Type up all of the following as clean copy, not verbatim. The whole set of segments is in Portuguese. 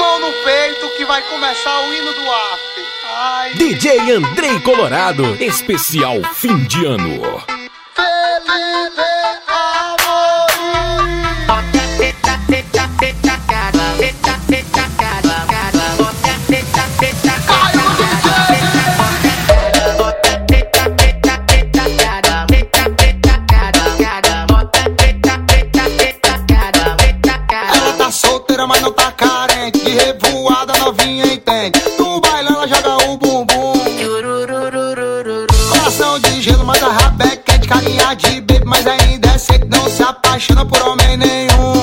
mão no peito que vai começar o hino do after. Ai. DJ Andrei Colorado, especial fim de ano. Feliz mas não tá carente, de revoada novinha entende. No bailão ela joga o bumbum. Coração de gelo, mas a rabeca é de carinha de bebê, mas ainda é seco, não se apaixona por homem nenhum.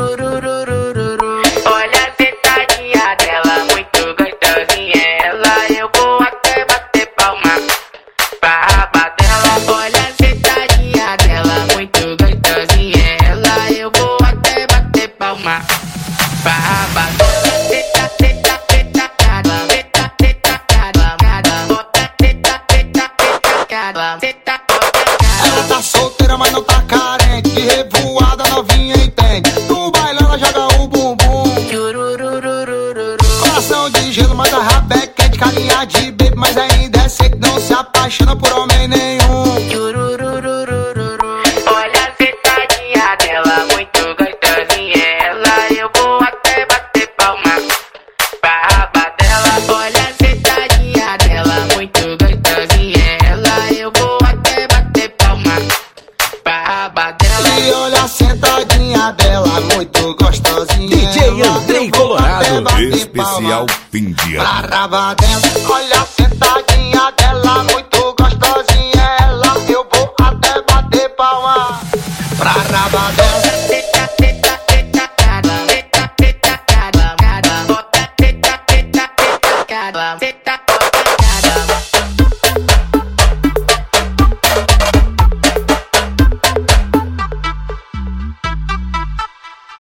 Olha a sentadinha dela, muito gostosinha ela. Eu vou até bater palma pra raba dela. Olha a sentadinha dela, muito gostosinha ela. Eu vou até bater palma. Ela tá solteira, mas não tá carente, de revoada novinha entende. No bailão ela joga o bumbum. Coração de gelo, mas a rabeca é de carinha de bebê, mas ainda é seco, não se apaixona por homem nenhum. Olha a sentadinha dela, muito gostosinha ela. Eu vou até bater palma pra raba dela. Olha a sentadinha dela, muito gostosinha ela. Eu vou até bater palma pra raba dela. E olha a sentadinha dela, muito gostosinha. DJ Andrei Colorado, especial fim de ano. Pra raba dela, olha a sentadinha dela, muito gostosinha ela. Eu vou até bater palma pra raba dela. Senta